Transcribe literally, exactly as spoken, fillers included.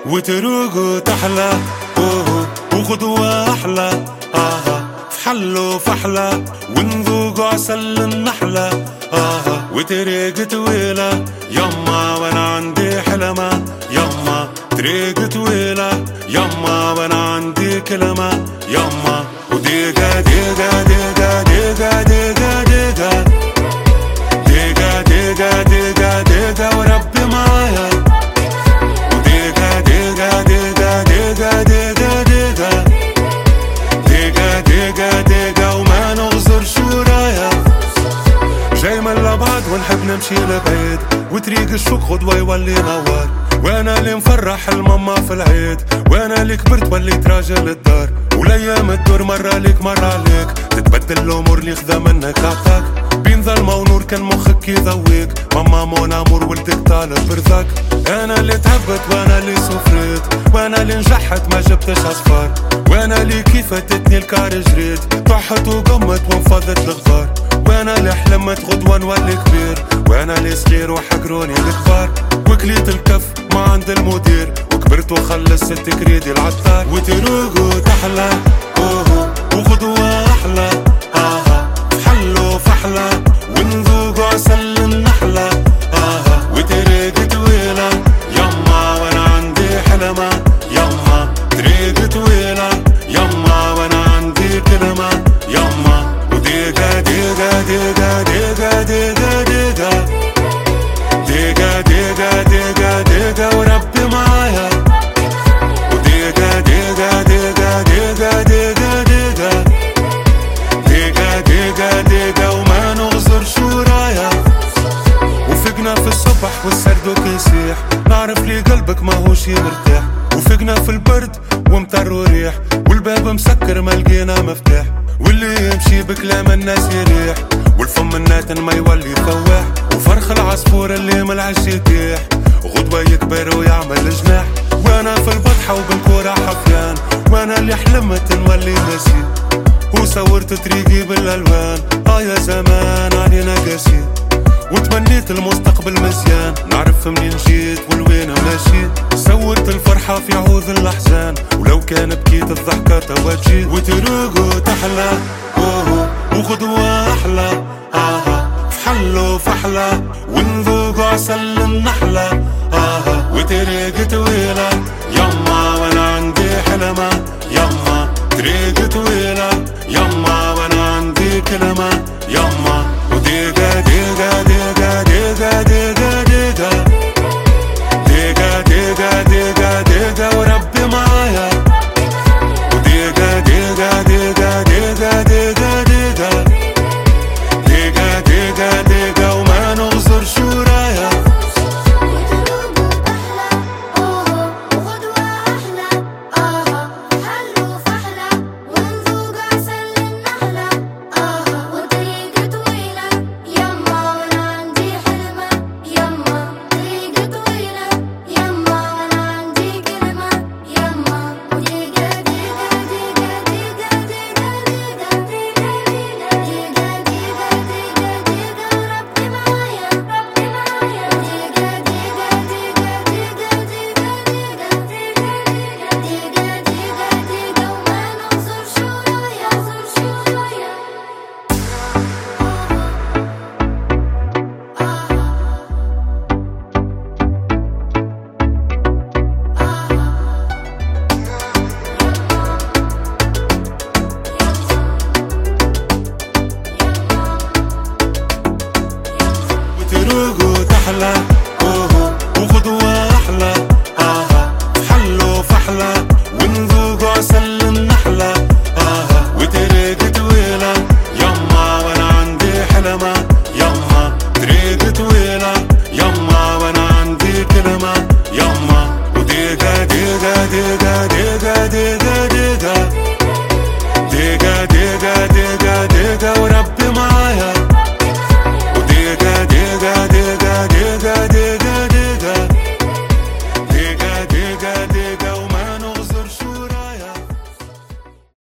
وتروقوا تحلى اوه وغدوة أحلى آها فحلو فحلى ونذوقوا عسل النحلة آها وتريق طويلة يما وانا عندي حلمة يما تريق طويلة يما وانا عندي كلمة يما وديقة ديقة ديقة ديقة ديقة ديقة ديقة ديقة ديقة ديقة وربي معايا وديقة ديقة ديقة ديقة ديقة ديقة ديقة ديقة ديقة وما نغزر شو رايا جاي من لبعض ونحب نمشي لبعيد وطريق الشوق غدوة يولي نوار وانا اللي مفرح الماما في العيد وانا اللي كبرت وليت راجل الدار والايام تدور مرة ليك مرة عليك تتبدل الامور اللي خذا منك عطاك بين ظلمة ونور كان مخك يذويك ماما مون امور ولدك طالب برضاك انا اللي تهبت وانا اللي سفريت وانا اللي نجحت ما جبتش اصفار وانا اللي كيف فاتتني الكار جريت طحت وقمت وانفضت الغبار وانا اللي حلمت غدوة نولي كبير وانا اللي صغير وحقروني الكبار وكليت الكف ما عند المدير وكبرت وخلصت كريدي العطار وتروقوا تحلى اوه وغدوة احلى اها فحلو فحلى ونذوقوا عسل النحلة اها وتريق طويلة يما وانا عندي حلمة يما تريق طويلة يما وانا عندي كلمة يما وديقة ديقة ديقة ديقة ديقة ديقة ديقة ديقة ديقة ديقة وربي معايا وديقة ديقة ديقة ديقة ديقة ديقة ديقة ديقة ديقة وما نغزر شو رايا وفقنا في الصبح والسردوك يسيح نعرف لي قلبك ما هوش مرتاح وفقنا في البرد ومطر وريح والباب مسكر ما لقينا مفتاح واللي يمشي بكلام الناس يريح والفم الناتن ما يولي فواح وفرخ العصفور اللي ملعش يطيح غدوة يكبر ويعمل جناح وانا في البطحة وبالكورة حفيان وانا اللي حلمت نولي ماشي وصورت طريقي بالالوان اه يا زمان علينا قاسي وتمنيت المستقبل مزيان نعرف منين جيت والوين ماشي صورت الفرحة في عوض الاحزان ولو كان بكيت الضحكة توا تجي وتروقوا تحلى اوه وغدوة احلى اها فحلو فحلى ونذوقوا عسل النحلة اها وتريق طويلة يما وانا عندي حلمة يما تريق طويلة يما